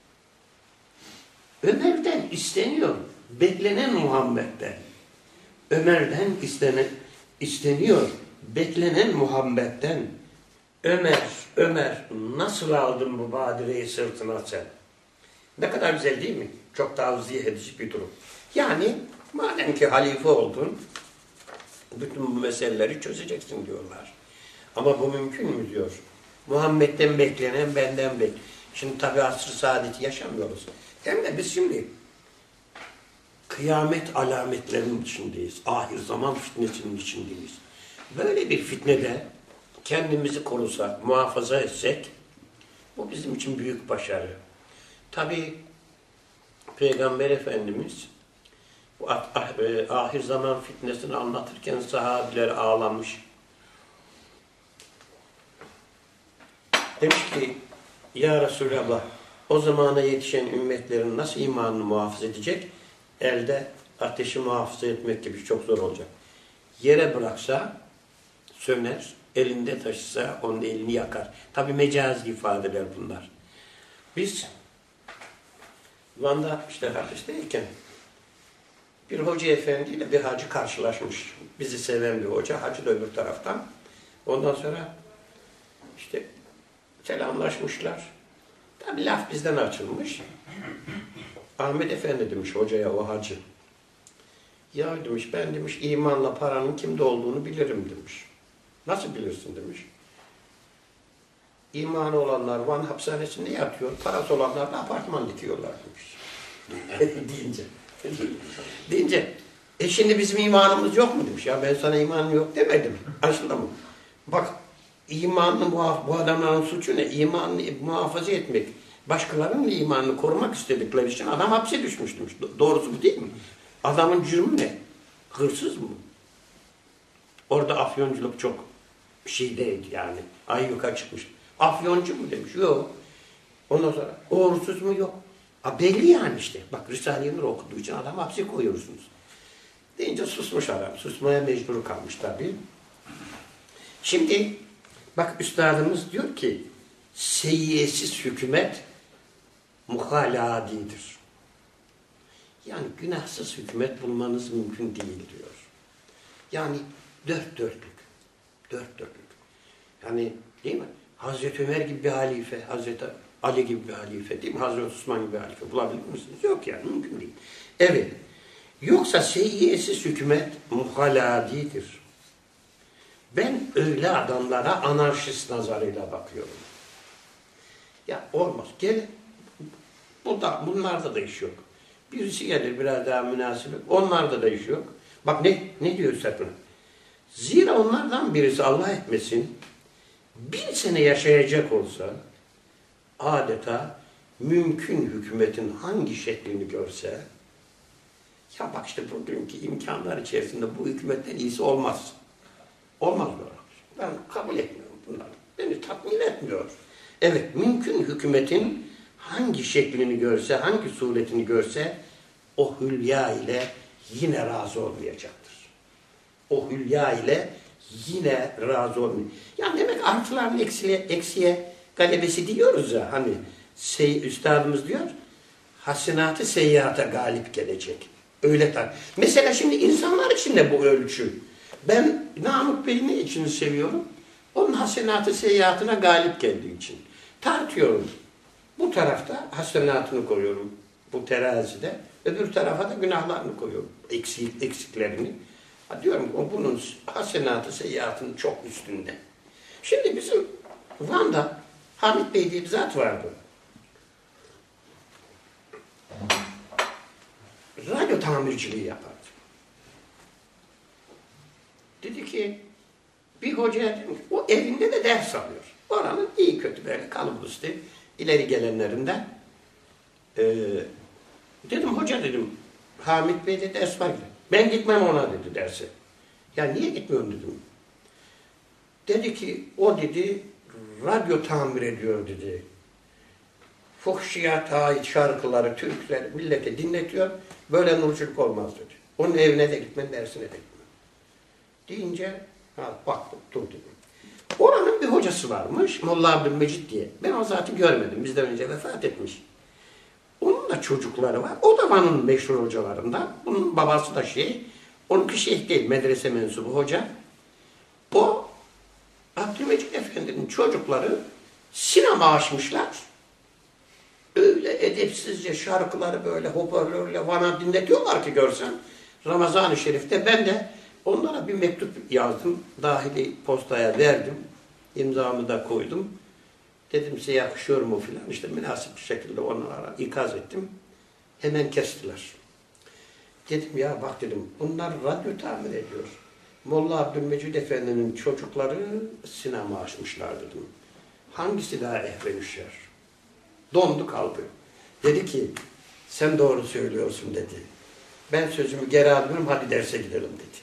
Ömer'den isteniyor. Beklenen Muhammed'den. Ömer'den isteniyor. Beklenen Muhammed'den. Ömer nasıl aldın bu badireyi sırtına sen? Ne kadar güzel değil mi? Çok tavsiye edici bir durum. Yani madem ki halife oldun bütün bu meseleleri çözeceksin diyorlar. Ama bu mümkün mü diyor. Muhammed'den beklenen benden bek. Şimdi tabi asr-ı saadeti yaşamıyoruz. Hem de biz şimdi kıyamet alametlerinin içindeyiz. Ahir zaman fitnesinin içindeyiz. Böyle bir fitnede kendimizi korusak, muhafaza etsek bu bizim için büyük başarı. Tabi Peygamber Efendimiz bu ahir zaman fitnesini anlatırken sahabiler ağlamış. Demiş ki ya Resulallah o zamana yetişen ümmetlerin nasıl imanını muhafaza edecek? Elde ateşi muhafaza etmek gibi çok zor olacak. Yere bıraksa söner, elinde taşısa onun elini yakar. Tabi mecazi ifadeler bunlar. Biz Van'da işte hapisteyken bir hoca efendiyle bir hacı karşılaşmış. Bizi seven bir hoca, hacı da öbür taraftan. Ondan sonra işte selamlaşmışlar. Tabi laf bizden açılmış. Ahmet Efendi demiş hocaya o hacı. Ya demiş ben demiş imanla paranın kimde olduğunu bilirim demiş. Nasıl bilirsin demiş. İmanı olanlar Van hapishanesinde yatıyor. Parası olanlar da apartman dikiyorlar demiş. deyince şimdi bizim imanımız yok mu demiş. Ya ben sana imanım yok demedim. Aslında mı? Bak imanını bu adamların suçu ne? İmanını muhafaza etmek. Başkalarının imanını korumak istedikleri için adam hapse düşmüş demiş. Doğrusu bu değil mi? Adamın cürmü ne? Hırsız mı? Orada afyonculuk çok şeydeydi yani. Ayyuka çıkmış. Afyoncu mu demiş? Yok. Ondan sonra uğursuz mu? Yok. Belli yani işte. Bak Risale-i Nur okuduğu için adam hapse koyuyorsunuz. Deyince susmuş adam. Susmaya mecbur kalmış tabii. Şimdi bak üstadımız diyor ki seyyiyetsiz hükümet muhaladidir. Yani günahsız hükümet bulmanız mümkün değil diyor. Yani dört dörtlük. Dört dörtlük. Yani değil mi? Hazreti Ömer gibi bir halife, Hazreti Ali gibi bir halife değil mi? Hazreti Osman gibi bir halife bulabilir misiniz? Yok yani mümkün değil. Evet. Yoksa seyyiyetsiz hükümet muhaladidir. Ben öyle adamlara anarşist nazarıyla bakıyorum. Ya olmaz. Gel. Bunlarda da iş yok. Birisi gelir biraz daha münasip. Onlarda da iş yok. Bak ne diyor Üstad? Zira onlardan birisi Allah etmesin 1000 sene yaşayacak olsa adeta mümkün hükümetin hangi şeklini görse ya bak işte bugünkü imkanlar içerisinde bu hükümetten iyisi olmaz. Olmaz böyle. Ben kabul etmiyorum bunları. Beni tatmin etmiyor. Evet, mümkün hükümetin hangi şeklini görse, hangi suretini görse o hülya ile yine razı olmayacaktır. O hülya ile yine razı olmuyor. Yani demek artıların eksiye galebesi diyoruz ya hani üstadımız diyor hasenatı seyyiata galip gelecek. Öyle tabii. Mesela şimdi insanlar için de bu ölçü. Ben Namık Bey'i ne için seviyorum? Onun hasenatı seyyiatına galip geldiği için. Tartıyorum. Bu tarafta hasenatını koyuyorum. Bu terazide. Öbür tarafa da günahlarını koyuyorum. Eksiklerini. Diyorum ki bunun hasenatı seyyiatının çok üstünde. Şimdi bizim Van'da Hamit Bey diye bir zat vardı. Radyo tamirciliği yapardı. Dedi ki bir hocaya dedim ki o evinde de ders alıyor. Oranın iyi kötü böyle kalıbıstı ileri gelenlerinden. Dedim hoca dedim Hamit Bey'de ders var. Ben gitmem ona dedi derse. Ya niye gitmiyorsun dedim. Dedi ki o dedi radyo tamir ediyor dedi. Fuhşiyata ait şarkıları, türküleri millete dinletiyor. Böyle nurculuk olmaz dedi. Onun evine de gitmem, dersine de gitmem. Deyince baktım, dur dedim. Oranın bir hocası varmış, Molla Abdülmecid diye. Ben o zatı görmedim, bizden önce vefat etmiş. Onun da çocukları var. O da Van'ın meşhur hocalarından. Bunun babası da onunki şeyh değil, medrese mensubu hoca. O, Abdülmecid Efendi'nin çocukları sinema açmışlar. Öyle edepsizce şarkıları böyle hoparlörle Van'a dinletiyorlar ki görsen. Ramazan-ı Şerif'te ben de onlara bir mektup yazdım. Dahili postaya verdim. İmzamı da koydum. Dedim size yakışıyor mu filan. İşte münasip bir şekilde onlara ikaz ettim. Hemen kestiler. Dedim ya bak dedim bunlar radyo tamir ediyor. Molla Abdülmecid Efendi'nin çocukları sinema açmışlar dedim. Hangisi daha ehvenüşer? Dondu kaldı. Dedi ki sen doğru söylüyorsun dedi. Ben sözümü geri alıyorum hadi derse gidelim dedi.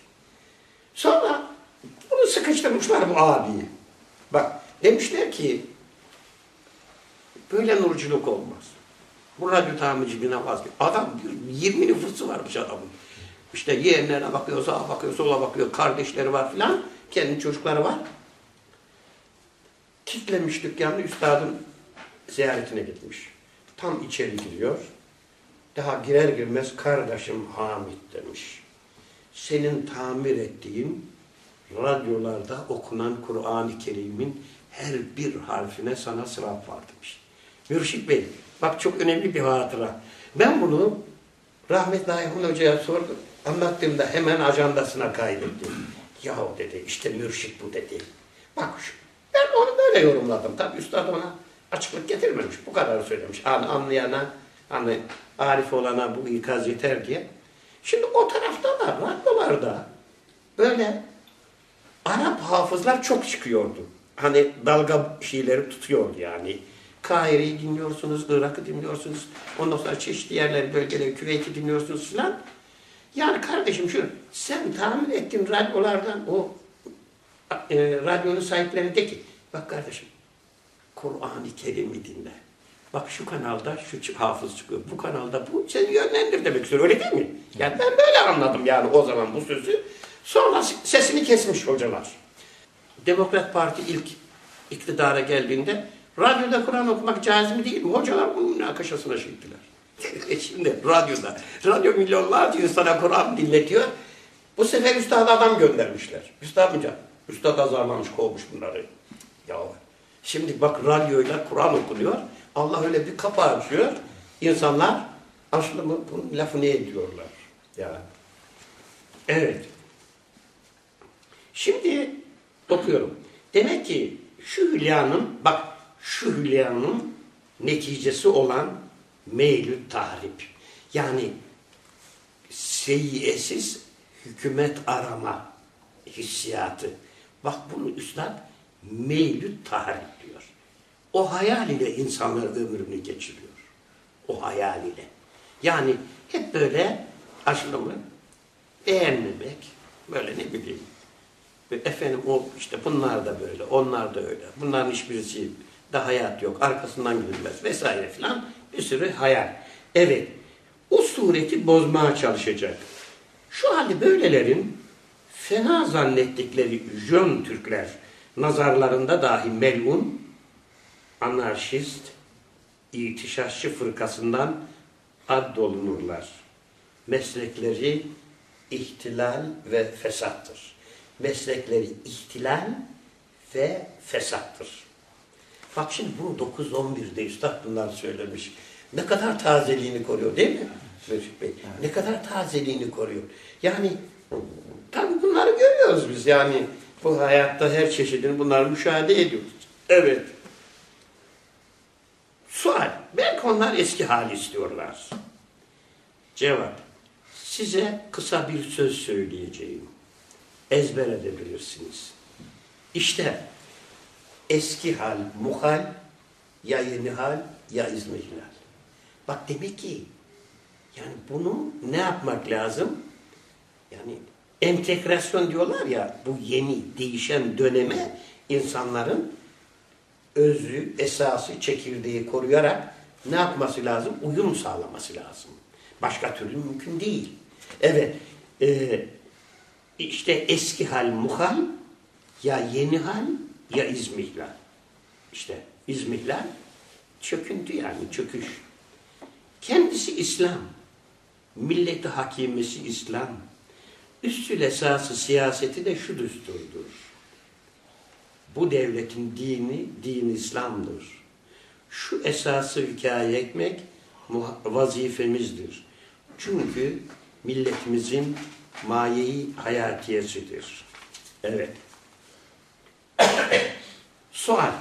Sonra bunu sıkıştırmışlar bu abiyi. Bak demişler ki Böyle nurculuk olmaz. Bu radyo tamirciliğine vazgeç. Adam diyor 20 nüfusu varmış adamın. İşte yeğenlerine bakıyor, sağa bakıyor, sola bakıyor, kardeşleri var filan. Kendi çocukları var. Kitlemiş dükkanı, üstadın ziyaretine gitmiş. Tam içeri giriyor. Daha girer girmez kardeşim Hamit demiş. Senin tamir ettiğin radyolarda okunan Kur'an-ı Kerim'in her bir harfine sana sevap var demiş. Mürşit Bey, bak çok önemli bir hatıra. Ben bunu rahmetli Ayhan Hoca'ya sordum. Anlattığımda hemen ajandasına kaydettim. Yahu dedi, işte mürşit bu dedi. Bak şu, ben onu böyle yorumladım. Tabi üstad ona açıklık getirmemiş. Bu kadar söylemiş. Anlayana, hani arif olana bu ikaz yeter diye. Şimdi o tarafta da, radyolarda böyle Arap hafızlar çok çıkıyordu. Hani dalga şeyleri tutuyordu yani. Kahire'yi dinliyorsunuz, Irak'ı dinliyorsunuz. Ondan sonra çeşitli yerleri, bölgeleri, Küveyt'i dinliyorsunuz filan. Yani kardeşim şu, sen tahmin ettiğin radyolardan o radyonun sahiplerine de ki, bak kardeşim, Kur'an-ı Kerim'i dinle. Bak şu kanalda şu hafız çıkıyor, bu kanalda bu seni yönlendir demek istiyor, öyle değil mi? Yani ben böyle anladım yani o zaman bu sözü. Sonra sesini kesmiş hocalar. Demokrat Parti ilk iktidara geldiğinde radyoda Kur'an okumak caiz mi değil mi? Hocalar bunun münakaşasına çektiler. Şimdi radyo milyonlarca insana Kur'an dinletiyor. Bu sefer üstada adam göndermişler. Üstad azarlamış, kovmuş bunları. Ya şimdi bak radyoyla Kur'an okunuyor. Allah öyle bir kapı açıyor. İnsanlar aslında bunun lafını ediyorlar. Ya. Evet. Şimdi okuyorum. Demek ki şu hülyanın neticesi olan meylü tahrip. Yani seyyiyetsiz hükümet arama hissiyatı. Bak bunu üstad meylü tahrip diyor. O hayal ile insanlar ömrünü geçiriyor. O hayal ile. Yani hep böyle aşılımı beğenmemek, böyle ne bileyim. Efendim o işte bunlar da böyle, onlar da öyle. Bunların hiçbirisi de hayat yok, arkasından gidilmez vesaire filan bir sürü hayal. Evet, o sureti bozmaya çalışacak. Şu halde böylelerin fena zannettikleri Jön Türkler nazarlarında dahi melun, anarşist, itişaşçı fırkasından addolunurlar. Meslekleri ihtilal ve fesattır. Meslekleri ihtilal ve fesattır. Bak şimdi bunu 9-11'de Üstad bunlar söylemiş. Ne kadar tazeliğini koruyor değil mi? Mürşit Bey? Ne kadar tazeliğini koruyor. Yani tabii bunları görüyoruz biz yani. Bu hayatta her çeşidini bunları müşahede ediyoruz. Evet. Sual. Belki onlar eski hali istiyorlar. Cevap. Size kısa bir söz söyleyeceğim. Ezber edebilirsiniz. İşte eski hal muhal, ya yeni hal, ya izmihlal. Bak demek ki yani bunu ne yapmak lazım? Yani entegrasyon diyorlar ya, bu yeni değişen döneme insanların özü, esası, çekirdeği koruyarak ne yapması lazım? Uyum sağlaması lazım. Başka türlü mümkün değil. Evet, işte eski hal muhal, ya yeni hal, ya izmihlal. İşte izmihlal, çöküntü yani, çöküş. Kendisi İslam, milleti hakimesi İslam, üstül esası siyaseti de şu düsturdur. Bu devletin dini, din İslam'dır. Şu esası hikaye etmek vazifemizdir. Çünkü milletimizin mayeyi hayatiyesidir. Evet. Sual.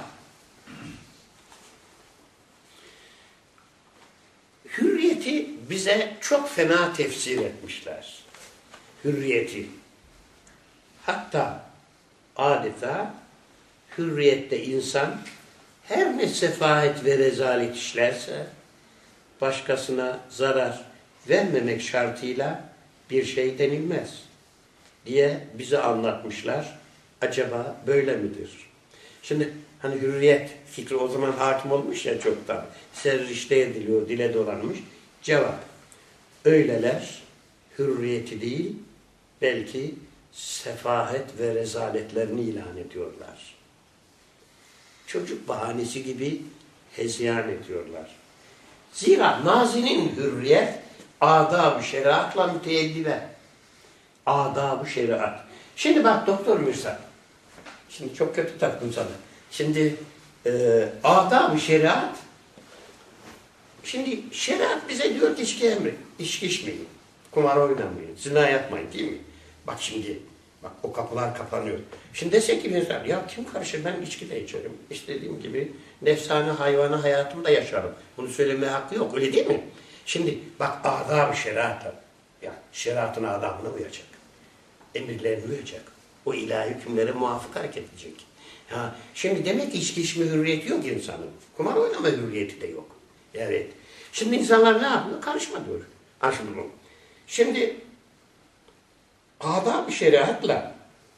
Hürriyeti bize çok fena tefsir etmişler. Hürriyeti. Hatta adeta hürriyette insan her ne sefahet ve rezalet işlerse başkasına zarar vermemek şartıyla bir şey denilmez diye bize anlatmışlar. Acaba böyle midir? Şimdi Hani hürriyet fikri o zaman hakim olmuş ya çoktan. Serrişte ediliyor, dile dolanmış. Cevap. Öyleler hürriyeti değil, belki sefahet ve rezaletlerini ilan ediyorlar. Çocuk bahanesi gibi hezyan ediyorlar. Zira nazinin hürriyet adab-ı şeriatla müteeddibe. Adab-ı şeriat. Şimdi bak Doktor Mürsel. Şimdi çok kötü taktım sana. Şimdi adab-ı şeriat, şimdi şeriat bize diyor ki içki içmeyin, kumar oynamayın, zina yapmayın değil mi? Bak şimdi, bak o kapılar kapanıyor. Şimdi desek ki bir insan, ya kim karışır, ben içki de içerim. İstediğim gibi nefsane hayvanı hayatımda yaşarım. Bunu söylemeye hakkı yok, öyle değil mi? Şimdi bak adab-ı şeriat, ya şeriatın adabına uyacak. Emirlerine uyacak. O ilahi hükümlere muvafık hareket edecek. Ha, şimdi demek ki içki içme hürriyeti yok insanın. Kumar oynama hürriyeti de yok. Evet. Şimdi insanlar ne yapıyor? Karışma diyor. Anlaşıldı mı? Şimdi adab-ı şeriatla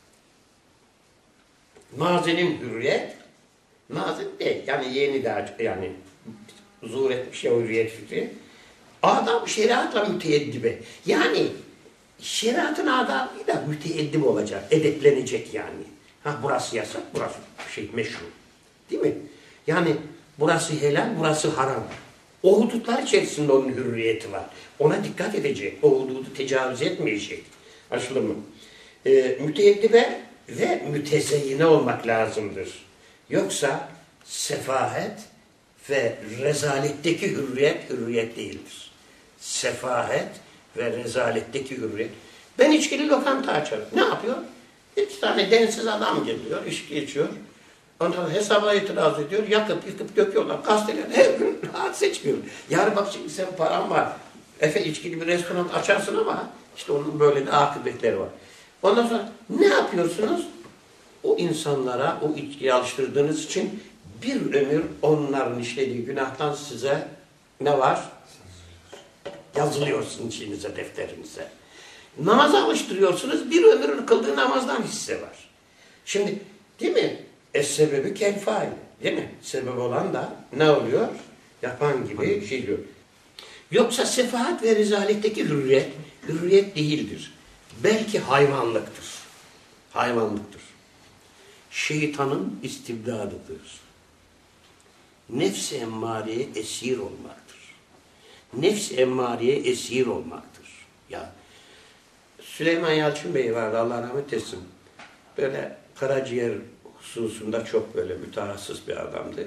nazinin hürriyet, nazin değil. Yani yeni daha yani zuhur etmiş ya hürriyet fikri. Adab-ı şeriatla müteeddibe. Yani şeriatın adabıyla müteeddib olacak, edeplenecek yani. Ha burası yasak, burası meşru. Değil mi? Yani burası helal, burası haram. O hudutlar içerisinde onun hürriyeti var. Ona dikkat edecek. O hududu tecavüz etmeyecek. Anlaşıldı mı? Müteeddibe ve mütezeyyine olmak lazımdır. Yoksa sefahet ve rezaletteki hürriyet, hürriyet değildir. Sefahet ve rezaletteki hürriyet. Ben içkili lokanta açarım. Ne yapıyor? İki tane densiz adam geliyor, içki içiyor. Ondan hesaba itiraz ediyor, yakıp yıkıp döküyorlar. Gazeteler her gün rahat seçmiyor. Yani bak şimdi senin paran var. İçkili bir restoran açarsın ama işte onun böyle de akıbetleri var. Ondan sonra ne yapıyorsunuz? O insanlara o içkiyi alıştırdığınız için bir ömür onların işlediği günahtan size ne var? Yazılıyorsun içinize, defterinize. Namaza alıştırıyorsunuz, bir ömrün kıldığı namazdan hisse var. Şimdi değil mi? Es-sebebi kel-fail. Değil mi? Sebep olan da ne oluyor? Yapan gibi şey diyor. Yoksa sefahat ve rezaletteki hürriyet, hürriyet değildir. Belki hayvanlıktır. Hayvanlıktır. Şeytanın istibdadıdır. Nefs-i emmareye esir olmaktır. Nefs-i emmareye esir olmaktır. Ya Süleyman Yalçın Bey vardı, Allah rahmet etsin. Böyle karaciğer hususunda çok böyle mütehassıs bir adamdı.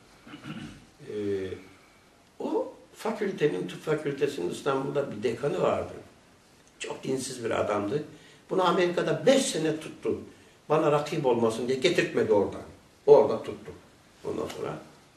O fakültenin, tıp fakültesinin İstanbul'da bir dekanı vardı. Çok dinsiz bir adamdı. Bunu Amerika'da 5 sene tuttu. Bana rakip olmasın diye getirtmedi oradan. Orada tuttu. Ondan sonra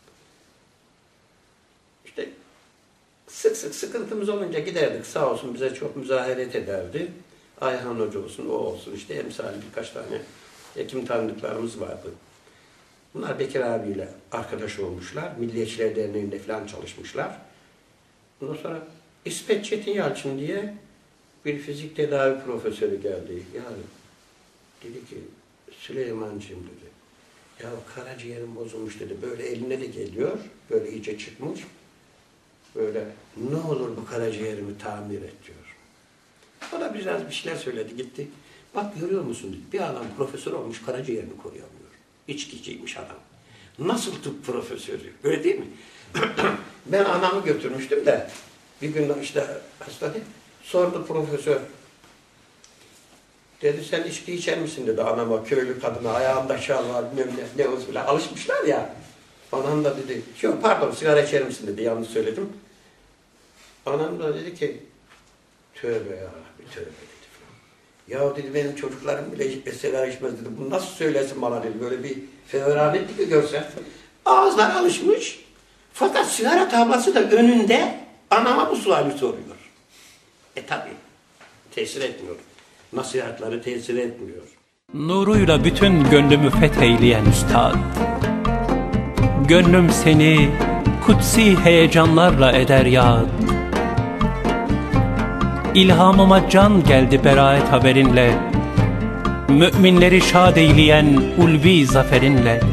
işte sık sık sıkıntımız olunca giderdik. Sağ olsun bize çok müzaheret ederdi. Ayhan Hoca olsun, o olsun. İşte emsali birkaç tane hekim tanıdıklarımız vardı. Bunlar Bekir abiyle arkadaş olmuşlar. Milliyetçiler Derneği'nde falan çalışmışlar. Ondan sonra İsmet Çetin Yalçın diye bir fizik tedavi profesörü geldi. Yani dedi ki Süleymancığım dedi. Ya karaciğerim bozulmuş dedi. Böyle eline de geliyor. Böyle iyice çıkmış. Böyle ne olur bu karaciğerimi tamir et diyor. O da biraz bir şeyler söyledi gitti. Bak görüyor musun dedi. Bir adam profesör olmuş karaciğerini koruyamıyor. İçkiciymiş adam. Nasıl tıp profesörü? Öyle değil mi? Ben anamı götürmüştüm de bir gün işte hastanede sordu profesör. Dedi sen içki içer misin dedi anama, köylü kadına, ayağında şal var, ne olsun bile alışmışlar ya. Anam da dedi, yok pardon sigara içer misin dedi, yanlış söyledim. Anam da dedi ki, tövbe ya, bir tövbe dedi. Ya dedi benim çocuklarım bile sigara içmez dedi, bunu nasıl söylesin bana dedi, böyle bir fevraletlik ki görsen. Ağızlar alışmış, fakat sigara tablası da önünde anama bu suali soruyor. Tabi, tesir etmiyor. Nasihatları tesir etmiyor. Nuruyla bütün gönlümü fetheyleyen üstad. Gönlüm seni kutsi heyecanlarla eder yad. İlhamıma can geldi beraat haberinle. Müminleri şad eyleyen ulvi zaferinle.